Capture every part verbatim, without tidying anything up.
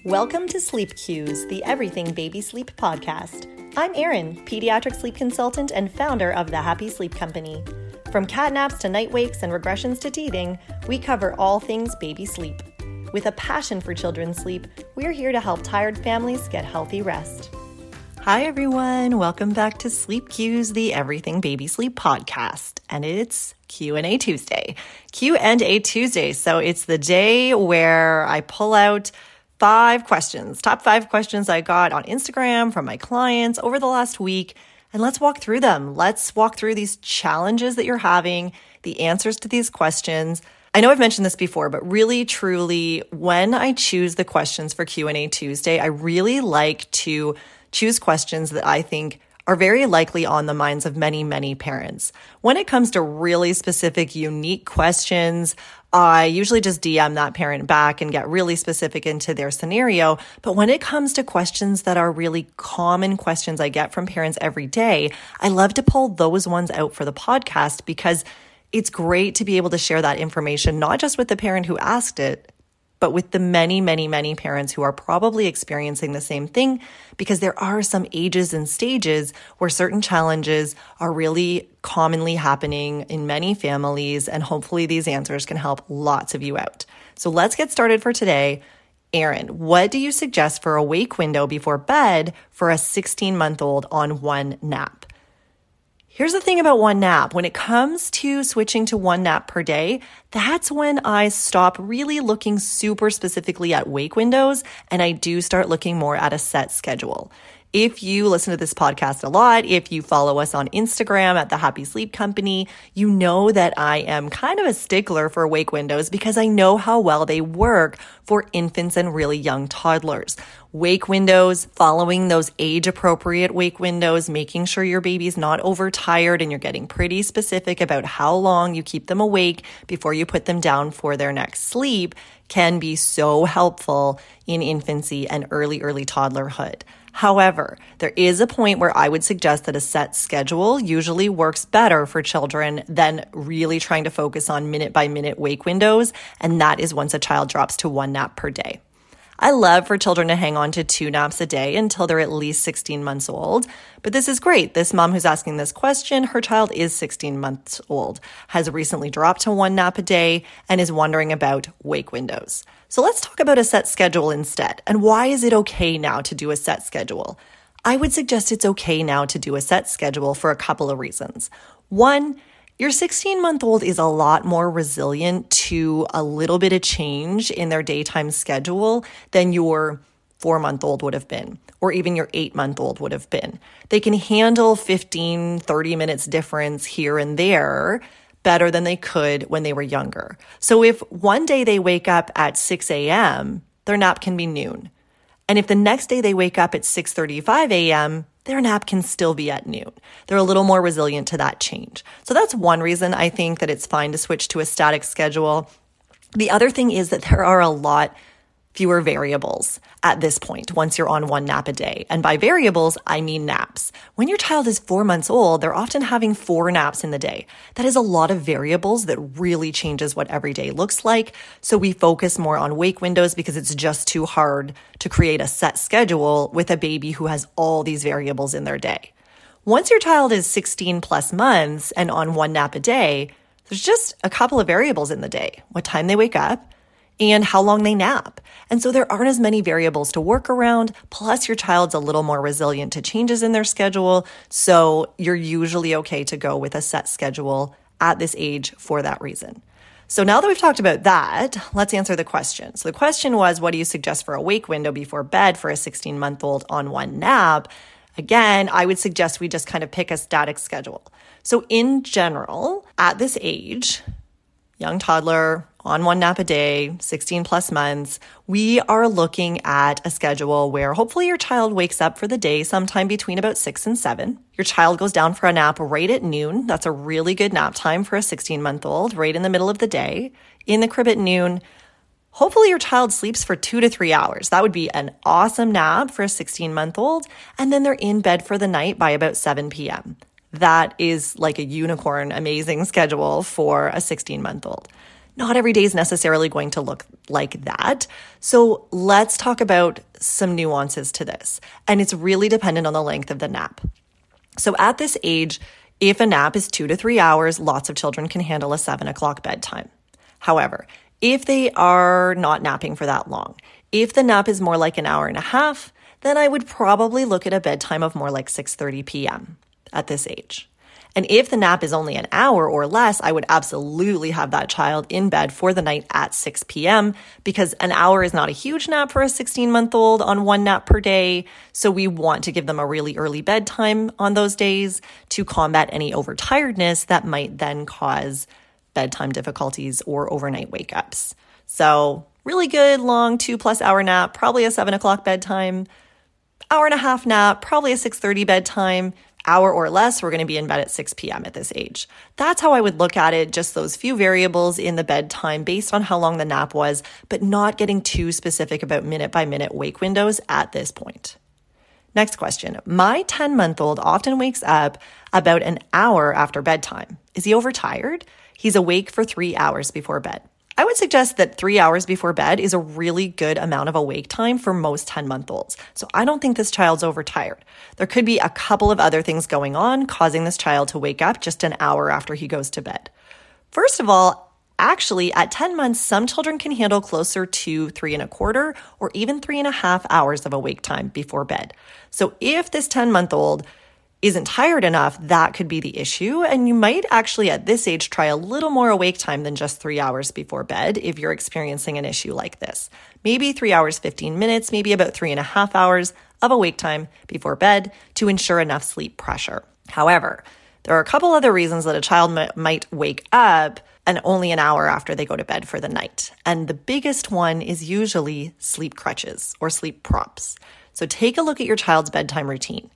Welcome to Sleep Cues, the Everything Baby Sleep podcast. I'm Erin, pediatric sleep consultant and founder of the Happy Sleep Company. From cat naps to night wakes and regressions to teething, we cover all things baby sleep. With a passion for children's sleep, we're here to help tired families get healthy rest. Hi everyone, welcome back to Sleep Cues, the Everything Baby Sleep podcast, and it's Q and A Tuesday. Q and A Tuesday, so it's the day where I pull out five questions, top five questions I got on Instagram from my clients over the last week, and let's walk through them. Let's walk through these challenges that you're having, the answers to these questions. I know I've mentioned this before, but really, truly, when I choose the questions for Q and A Tuesday, I really like to choose questions that I think are very likely on the minds of many, many parents. When it comes to really specific, unique questions, I usually just D M that parent back and get really specific into their scenario. But when it comes to questions that are really common questions I get from parents every day, I love to pull those ones out for the podcast because it's great to be able to share that information, not just with the parent who asked it, but with the many, many, many parents who are probably experiencing the same thing, because there are some ages and stages where certain challenges are really commonly happening in many families, and hopefully these answers can help lots of you out. So let's get started for today. Erin, what do you suggest for a wake window before bed for a sixteen-month-old on one nap? Here's the thing about one nap. When it comes to switching to one nap per day, that's when I stop really looking super specifically at wake windows and I do start looking more at a set schedule. If you listen to this podcast a lot, if you follow us on Instagram at the Happy Sleep Company, you know that I am kind of a stickler for wake windows because I know how well they work for infants and really young toddlers. Wake windows, following those age-appropriate wake windows, making sure your baby's not overtired and you're getting pretty specific about how long you keep them awake before you put them down for their next sleep can be so helpful in infancy and early, early toddlerhood. However, there is a point where I would suggest that a set schedule usually works better for children than really trying to focus on minute-by-minute wake windows, and that is once a child drops to one nap per day. I love for children to hang on to two naps a day until they're at least sixteen months old. But this is great. This mom who's asking this question, her child is sixteen months old, has recently dropped to one nap a day, and is wondering about wake windows. So let's talk about a set schedule instead. And why is it okay now to do a set schedule? I would suggest it's okay now to do a set schedule for a couple of reasons. One, your sixteen-month-old is a lot more resilient to a little bit of change in their daytime schedule than your four-month-old would have been, or even your eight-month-old would have been. They can handle fifteen, thirty minutes difference here and there better than they could when they were younger. So if one day they wake up at six a.m., their nap can be noon. And if the next day they wake up at six thirty-five a.m., their nap can still be at noon. They're a little more resilient to that change. So that's one reason I think that it's fine to switch to a static schedule. The other thing is that there are a lot fewer variables at this point once you're on one nap a day. And by variables, I mean naps. When your child is four months old, they're often having four naps in the day. That is a lot of variables that really changes what every day looks like. So we focus more on wake windows because it's just too hard to create a set schedule with a baby who has all these variables in their day. Once your child is sixteen plus months and on one nap a day, there's just a couple of variables in the day. What time they wake up, and how long they nap. And so there aren't as many variables to work around, plus your child's a little more resilient to changes in their schedule, so you're usually okay to go with a set schedule at this age for that reason. So now that we've talked about that, let's answer the question. So the question was, what do you suggest for a wake window before bed for a sixteen-month-old on one nap? Again, I would suggest we just kind of pick a static schedule. So in general, at this age, young toddler, on one nap a day, sixteen plus months, we are looking at a schedule where hopefully your child wakes up for the day sometime between about six and seven. Your child goes down for a nap right at noon. That's a really good nap time for a sixteen-month-old, right in the middle of the day, in the crib at noon. Hopefully your child sleeps for two to three hours. That would be an awesome nap for a sixteen-month-old. And then they're in bed for the night by about seven p.m. That is like a unicorn, amazing schedule for a sixteen-month-old. Not every day is necessarily going to look like that. So let's talk about some nuances to this. And it's really dependent on the length of the nap. So at this age, if a nap is two to three hours, lots of children can handle a seven o'clock bedtime. However, if they are not napping for that long, if the nap is more like an hour and a half, then I would probably look at a bedtime of more like six thirty p.m. at this age. And if the nap is only an hour or less, I would absolutely have that child in bed for the night at six p.m. because an hour is not a huge nap for a sixteen-month-old on one nap per day. So we want to give them a really early bedtime on those days to combat any overtiredness that might then cause bedtime difficulties or overnight wake-ups. So really good, long two plus hour nap, probably a seven o'clock bedtime, hour and a half nap, probably a six thirty bedtime, hour or less, we're going to be in bed at six p.m. at this age. That's how I would look at it, just those few variables in the bedtime based on how long the nap was, but not getting too specific about minute by minute wake windows at this point. Next question. My ten-month-old often wakes up about an hour after bedtime. Is he overtired? He's awake for three hours before bed. I would suggest that three hours before bed is a really good amount of awake time for most ten-month-olds. So I don't think this child's overtired. There could be a couple of other things going on causing this child to wake up just an hour after he goes to bed. First of all, actually, at ten months, some children can handle closer to three and a quarter or even three and a half hours of awake time before bed. So if this ten-month-old isn't tired enough, that could be the issue. And you might actually at this age try a little more awake time than just three hours before bed if you're experiencing an issue like this. Maybe three hours, fifteen minutes, maybe about three and a half hours of awake time before bed to ensure enough sleep pressure. However, there are a couple other reasons that a child m- might wake up and only an hour after they go to bed for the night. And the biggest one is usually sleep crutches or sleep props. So take a look at your child's bedtime routine.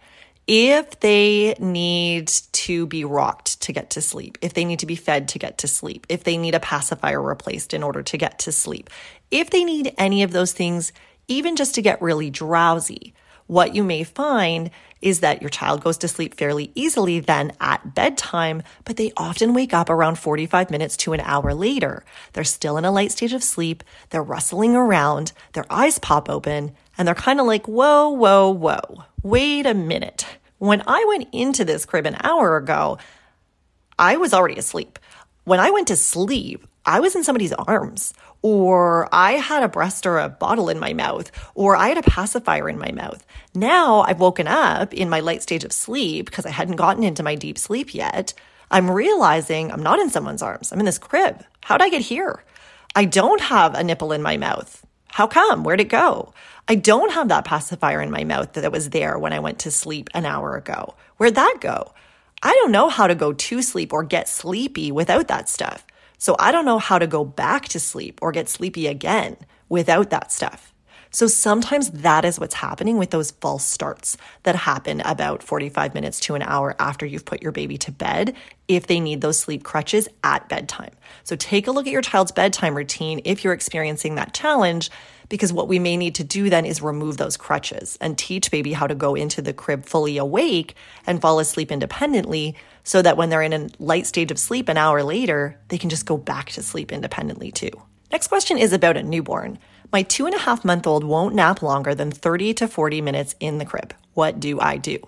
If they need to be rocked to get to sleep, if they need to be fed to get to sleep, if they need a pacifier replaced in order to get to sleep, if they need any of those things, even just to get really drowsy, what you may find is that your child goes to sleep fairly easily then at bedtime, but they often wake up around forty-five minutes to an hour later. They're still in a light stage of sleep, they're rustling around, their eyes pop open, and they're kind of like, whoa, whoa, whoa, wait a minute. When I went into this crib an hour ago, I was already asleep. When I went to sleep, I was in somebody's arms, or I had a breast or a bottle in my mouth, or I had a pacifier in my mouth. Now I've woken up in my light stage of sleep because I hadn't gotten into my deep sleep yet. I'm realizing I'm not in someone's arms. I'm in this crib. How'd I get here? I don't have a nipple in my mouth. How come? Where'd it go? I don't have that pacifier in my mouth that was there when I went to sleep an hour ago. Where'd that go? I don't know how to go to sleep or get sleepy without that stuff. So I don't know how to go back to sleep or get sleepy again without that stuff. So sometimes that is what's happening with those false starts that happen about forty-five minutes to an hour after you've put your baby to bed if they need those sleep crutches at bedtime. So take a look at your child's bedtime routine if you're experiencing that challenge, because what we may need to do then is remove those crutches and teach baby how to go into the crib fully awake and fall asleep independently so that when they're in a light stage of sleep an hour later, they can just go back to sleep independently too. Next question is about a newborn. My two and a half month old won't nap longer than thirty to forty minutes in the crib. What do I do?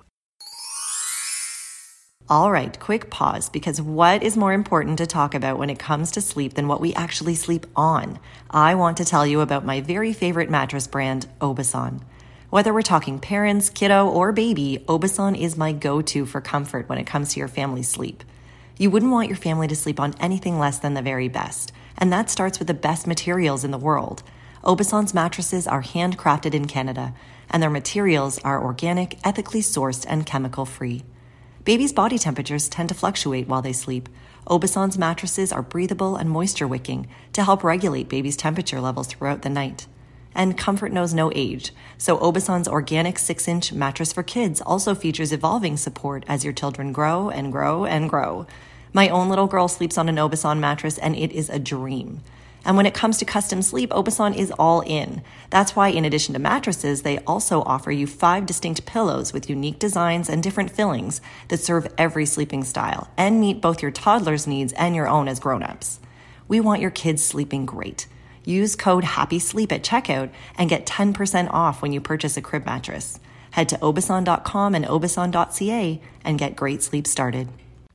All right, quick pause, because what is more important to talk about when it comes to sleep than what we actually sleep on? I want to tell you about my very favorite mattress brand, Obasan. Whether we're talking parents, kiddo, or baby, Obasan is my go-to for comfort when it comes to your family's sleep. You wouldn't want your family to sleep on anything less than the very best, and that starts with the best materials in the world. Obasan's mattresses are handcrafted in Canada, and their materials are organic, ethically sourced, and chemical-free. Babies' body temperatures tend to fluctuate while they sleep. Obasan's mattresses are breathable and moisture-wicking to help regulate babies' temperature levels throughout the night. And comfort knows no age, so Obasan's organic six-inch mattress for kids also features evolving support as your children grow and grow and grow. My own little girl sleeps on an Obasan mattress, and it is a dream. And when it comes to custom sleep, Obasan is all in. That's why in addition to mattresses, they also offer you five distinct pillows with unique designs and different fillings that serve every sleeping style and meet both your toddler's needs and your own as grown-ups. We want your kids sleeping great. Use code HAPPYSLEEP at checkout and get ten percent off when you purchase a crib mattress. Head to obasan dot com and obasan dot c a and get great sleep started.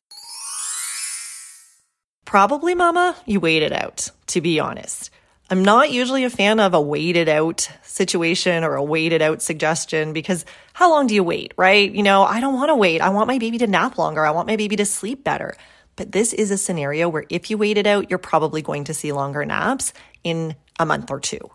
Probably, Mama, you wait it out, to be honest. I'm not usually a fan of a waited out situation or a waited out suggestion because how long do you wait, right? You know, I don't want to wait. I want my baby to nap longer. I want my baby to sleep better. But this is a scenario where if you wait it out, you're probably going to see longer naps in a month or two.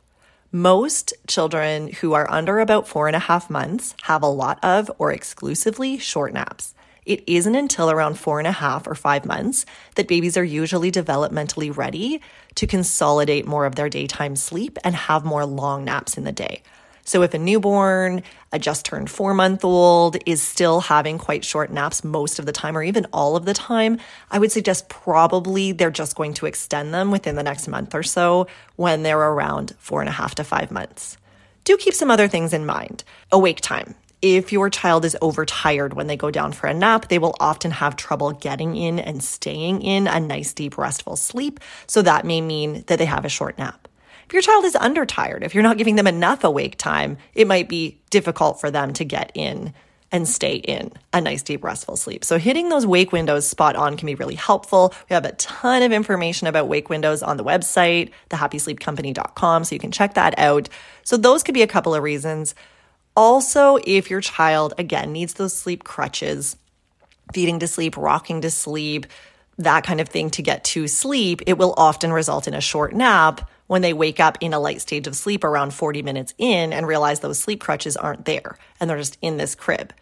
Most children who are under about four and a half months have a lot of or exclusively short naps. It isn't until around four and a half or five months that babies are usually developmentally ready to consolidate more of their daytime sleep and have more long naps in the day. So if a newborn, a just turned four month old is still having quite short naps most of the time or even all of the time, I would suggest probably they're just going to extend them within the next month or so when they're around four and a half to five months. Do keep some other things in mind. Awake time. If your child is overtired when they go down for a nap, they will often have trouble getting in and staying in a nice, deep, restful sleep. So that may mean that they have a short nap. If your child is undertired, if you're not giving them enough awake time, it might be difficult for them to get in and stay in a nice, deep, restful sleep. So hitting those wake windows spot on can be really helpful. We have a ton of information about wake windows on the website, the happy sleep company dot com, so you can check that out. So those could be a couple of reasons. Also, if your child, again, needs those sleep crutches, feeding to sleep, rocking to sleep, that kind of thing to get to sleep, it will often result in a short nap when they wake up in a light stage of sleep around forty minutes in and realize those sleep crutches aren't there and they're just in this crib.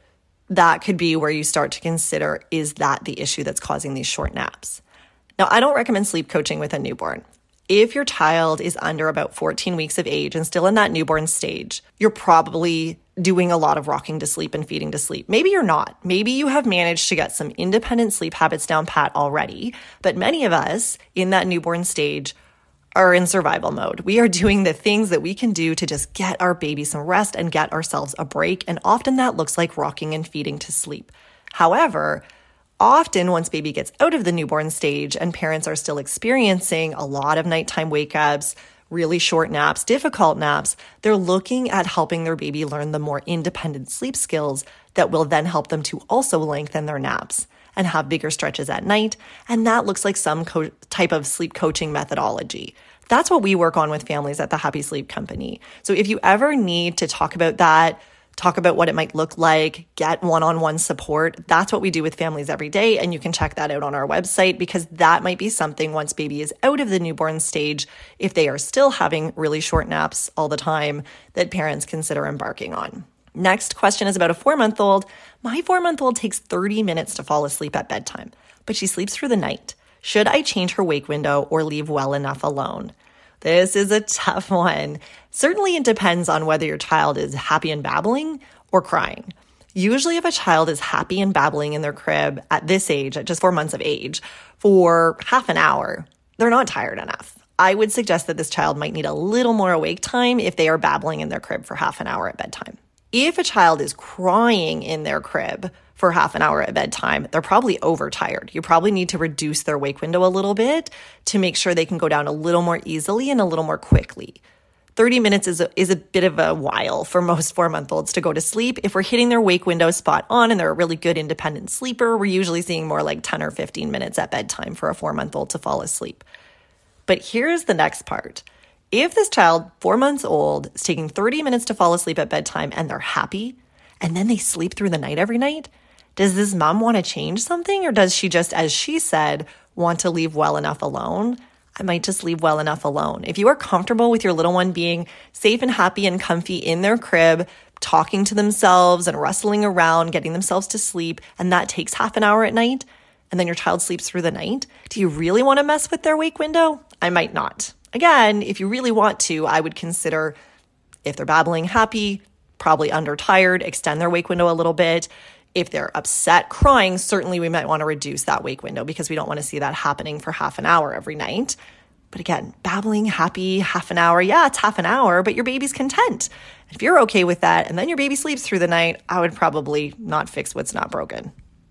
That could be where you start to consider, is that the issue that's causing these short naps? Now, I don't recommend sleep coaching with a newborn. If your child is under about fourteen weeks of age and still in that newborn stage, you're probably doing a lot of rocking to sleep and feeding to sleep. Maybe you're not. Maybe you have managed to get some independent sleep habits down pat already, but many of us in that newborn stage are in survival mode. We are doing the things that we can do to just get our baby some rest and get ourselves a break, and often that looks like rocking and feeding to sleep. However, often once baby gets out of the newborn stage and parents are still experiencing a lot of nighttime wake-ups, really short naps, difficult naps, they're looking at helping their baby learn the more independent sleep skills that will then help them to also lengthen their naps and have bigger stretches at night. And that looks like some co- type of sleep coaching methodology. That's what we work on with families at the Happy Sleep Company. So if you ever need to talk about that, talk about what it might look like, get one-on-one support, that's what we do with families every day. And you can check that out on our website, because that might be something once baby is out of the newborn stage, if they are still having really short naps all the time, that parents consider embarking on. Next question is about a four-month-old. My four-month-old takes thirty minutes to fall asleep at bedtime, but she sleeps through the night. Should I change her wake window or leave well enough alone? This is a tough one. Certainly it depends on whether your child is happy and babbling or crying. Usually if a child is happy and babbling in their crib at this age, at just four months of age, for half an hour, they're not tired enough. I would suggest that this child might need a little more awake time if they are babbling in their crib for half an hour at bedtime. If a child is crying in their crib for half an hour at bedtime, they're probably overtired. You probably need to reduce their wake window a little bit to make sure they can go down a little more easily and a little more quickly. thirty minutes is a, is a bit of a while for most four-month-olds to go to sleep. If we're hitting their wake window spot on and they're a really good independent sleeper, we're usually seeing more like ten or fifteen minutes at bedtime for a four-month-old to fall asleep. But here's the next part. If this child, four months old, is taking thirty minutes to fall asleep at bedtime and they're happy, and then they sleep through the night every night, does this mom want to change something? Or does she just, as she said, want to leave well enough alone? I might just leave well enough alone. If you are comfortable with your little one being safe and happy and comfy in their crib, talking to themselves and rustling around, getting themselves to sleep, and that takes half an hour at night, and then your child sleeps through the night, do you really want to mess with their wake window? I might not. Again, if you really want to, I would consider, if they're babbling happy, probably undertired, extend their wake window a little bit. If they're upset, crying, certainly we might want to reduce that wake window because we don't want to see that happening for half an hour every night. But again, babbling, happy, half an hour, yeah, it's half an hour, but your baby's content. If you're okay with that and then your baby sleeps through the night, I would probably not fix what's not broken.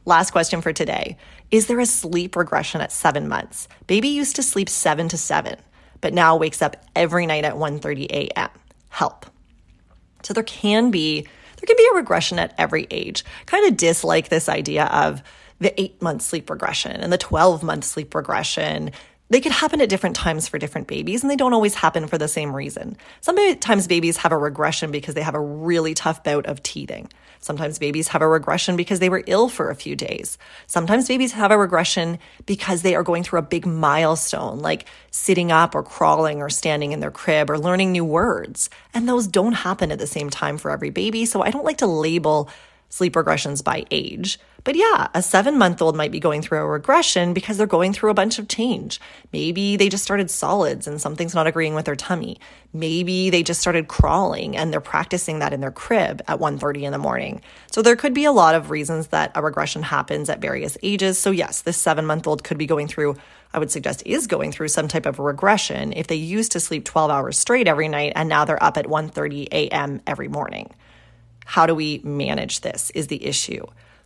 Last question for today. Is there a sleep regression at seven months? Baby used to sleep seven to seven, but now wakes up every night at one thirty a.m. Help. So there can be, there can be a regression at every age. Kind of dislike this idea of the eight-month sleep regression and the twelve-month sleep regression. They could happen at different times for different babies, and they don't always happen for the same reason. Sometimes babies have a regression because they have a really tough bout of teething. Sometimes babies have a regression because they were ill for a few days. Sometimes babies have a regression because they are going through a big milestone, like sitting up or crawling or standing in their crib or learning new words. And those don't happen at the same time for every baby, so I don't like to label sleep regressions by age. But yeah, a seven-month-old might be going through a regression because they're going through a bunch of change. Maybe they just started solids and something's not agreeing with their tummy. Maybe they just started crawling and they're practicing that in their crib at one thirty in the morning. So there could be a lot of reasons that a regression happens at various ages. So yes, this seven-month-old could be going through, I would suggest is going through some type of regression if they used to sleep twelve hours straight every night and now they're up at one thirty a.m. every morning. How do we manage this is the issue.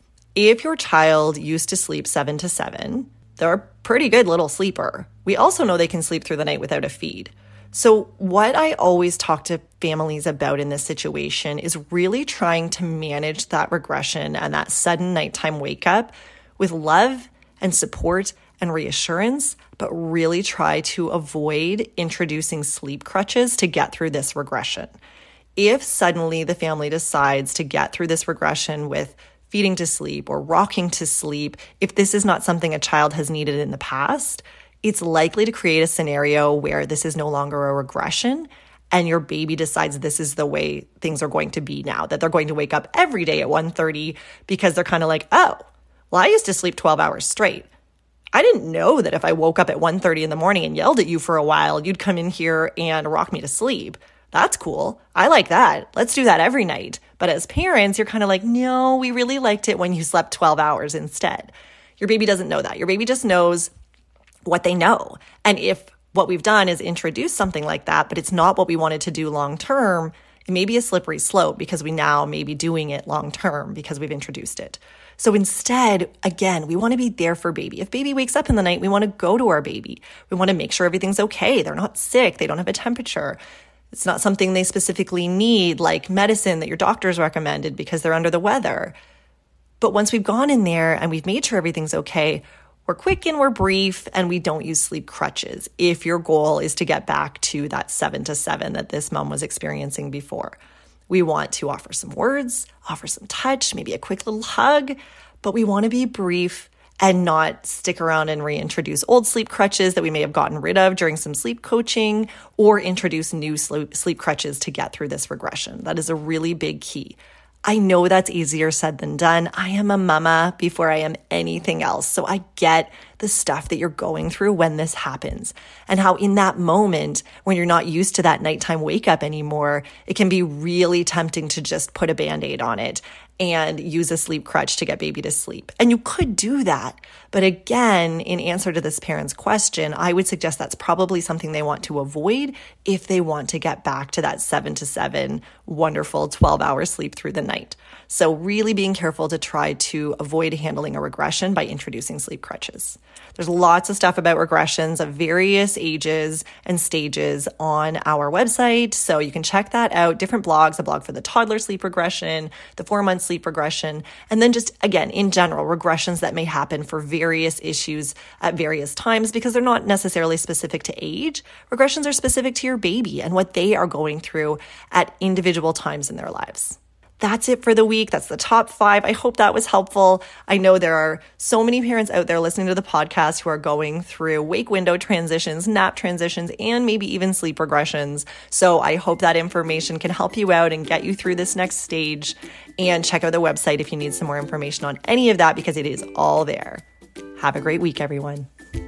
If your child used to sleep seven to seven, they're a pretty good little sleeper. We also know they can sleep through the night without a feed. So what I always talk to families about in this situation is really trying to manage that regression and that sudden nighttime wake up with love and support and reassurance, but really try to avoid introducing sleep crutches to get through this regression. If suddenly the family decides to get through this regression with feeding to sleep or rocking to sleep, if this is not something a child has needed in the past, it's likely to create a scenario where this is no longer a regression and your baby decides this is the way things are going to be now, that they're going to wake up every day at one thirty because they're kind of like, oh, well, I used to sleep twelve hours straight. I didn't know that if I woke up at one thirty in the morning and yelled at you for a while, you'd come in here and rock me to sleep. That's cool. I like that. Let's do that every night. But as parents, you're kind of like, no, we really liked it when you slept twelve hours instead. Your baby doesn't know that. Your baby just knows what they know. And if what we've done is introduce something like that, but it's not what we wanted to do long term, it may be a slippery slope because we now may be doing it long term because we've introduced it. So instead, again, we want to be there for baby. If baby wakes up in the night, we want to go to our baby. We want to make sure everything's okay. They're not sick. They don't have a temperature. It's not something they specifically need, like medicine that your doctor's recommended because they're under the weather. But once we've gone in there and we've made sure everything's okay, we're quick and we're brief and we don't use sleep crutches if your goal is to get back to that seven to seven that this mom was experiencing before. We want to offer some words, offer some touch, maybe a quick little hug, but we want to be brief and not stick around and reintroduce old sleep crutches that we may have gotten rid of during some sleep coaching or introduce new sleep, sleep crutches to get through this regression. That is a really big key. I know that's easier said than done. I am a mama before I am anything else. So I get the stuff that you're going through when this happens and how in that moment when you're not used to that nighttime wake up anymore, it can be really tempting to just put a Band-Aid on it and use a sleep crutch to get baby to sleep. And you could do that. But again, in answer to this parent's question, I would suggest that's probably something they want to avoid if they want to get back to that seven to seven wonderful twelve hour sleep through the night. So really being careful to try to avoid handling a regression by introducing sleep crutches. There's lots of stuff about regressions of various ages and stages on our website. So you can check that out. Different blogs, a blog for the toddler sleep regression, the four month sleep regression, and then just, again, in general, regressions that may happen for various issues at various times because they're not necessarily specific to age. Regressions are specific to your baby and what they are going through at individual times in their lives. That's it for the week. That's the top five. I hope that was helpful. I know there are so many parents out there listening to the podcast who are going through wake window transitions, nap transitions, and maybe even sleep regressions. So I hope that information can help you out and get you through this next stage. And check out the website if you need some more information on any of that because it is all there. Have a great week, everyone.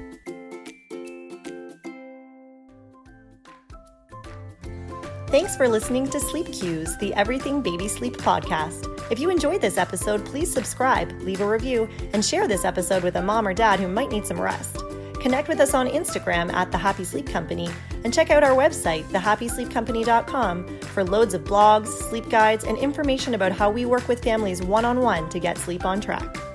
Thanks for listening to Sleep Cues, the Everything Baby Sleep podcast. If you enjoyed this episode, please subscribe, leave a review, and share this episode with a mom or dad who might need some rest. Connect with us on Instagram at The Happy Sleep Company and check out our website, the happy sleep company dot com, for loads of blogs, sleep guides, and information about how we work with families one-on-one to get sleep on track.